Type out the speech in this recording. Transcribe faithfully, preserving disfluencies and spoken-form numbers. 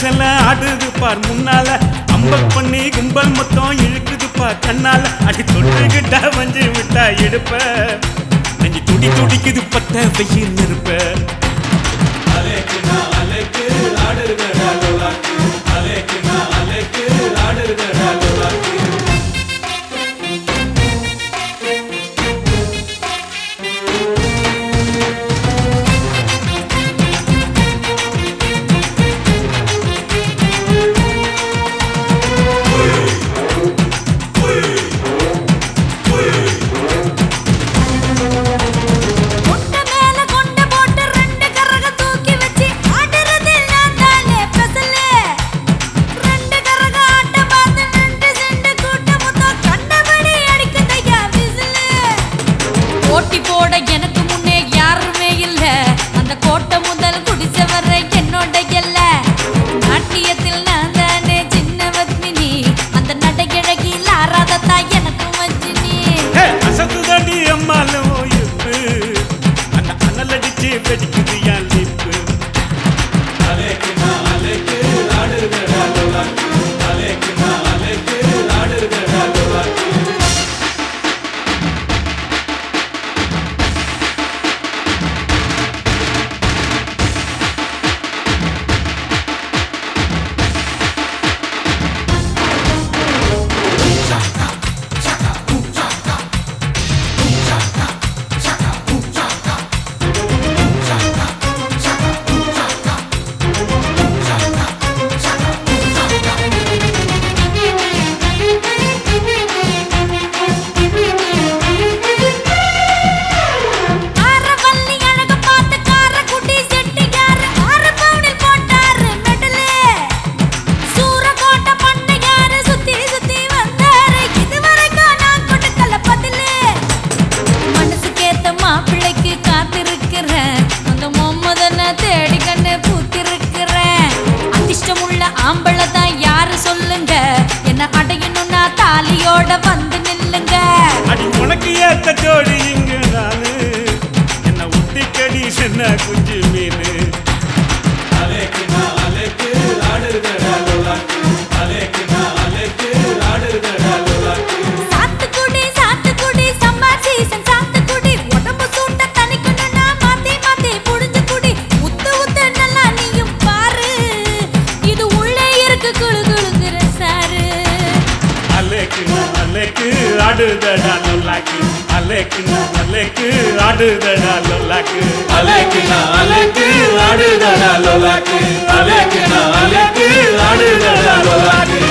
அரசல ஆடுது பார் முன்னால அம்பல் பண்ணி கும்பல் மொத்தம் இழுக்குது பார் கண்ணால அடி தொட்டுக்கிட்டா வஞ்சி விட்டா எடுப்ப நெஞ்சு துடி துடிக்குது பத்த வெயில் இருப்ப எனக்கு முன்னே யாருமே இல்ல அந்த கோட்டை முதல் குடிச்ச வர என்னோட எல்ல நாட்டியத்தில் நான் தானே சின்ன வத்மினி அந்த நடையழகில் ஆறாததா எனக்கு வச்சினி அசத்துதாடி அம்மாலும் இப்பு அந்த அனல் அடிச்சு வெடிக்குது என் லிப்பு ஆம்பளதான் யாரு சொல்லுங்க என்ன அடையணும்னா தாலியோட வந்து நில்லுங்க அடி உனக்கு ஏத்த ஜோடி இங்கு நானு என்ன உத்திக்கடி சென்ன குஞ்சு மீனு சாத்துக்குடி சாத்துக்குடி சம்மர் சீசன் சாத்துக்குடி உடம்பு சூட்ட தணிக்கணும்னா மாத்தி மாத்தி புடிஞ்சு குடி உத்து உத்து நல்லா நீயும் பாரு இது உள்ளே இருக்கு குளு குளுங்குற சாரு அலேக்கு அலேக்கு ஆடுதடா லோலாக்கு அலேக்கு அலேக்கு ஆடுதடா லோலாக்கு அலேக்கு அலேக்கு ஆடுதடா லோலாக்கு அலேக்கு அலேக்கு ஆடுதடா லோலாக்கு